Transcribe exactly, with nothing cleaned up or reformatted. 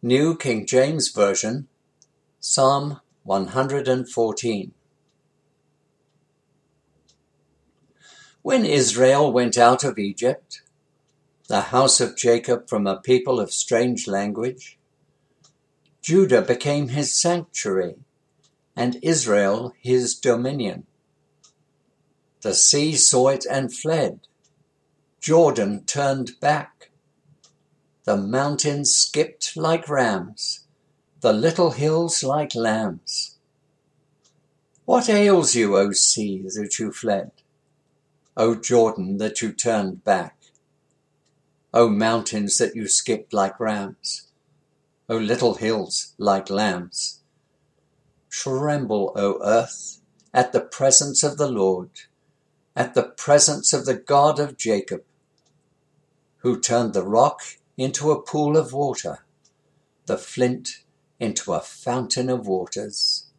New King James Version, Psalm one hundred fourteen. When Israel went out of Egypt, the house of Jacob from a people of strange language, Judah became his sanctuary, and Israel his dominion. The sea saw it and fled. Jordan turned back. The mountains skipped like rams, the little hills like lambs. What ails you, O sea, that you fled? O Jordan, that you turned back? O mountains, that you skipped like rams? O little hills like lambs? Tremble, O earth, at the presence of the Lord, at the presence of the God of Jacob, who turned the rock into a pool of water, the flint into a fountain of waters.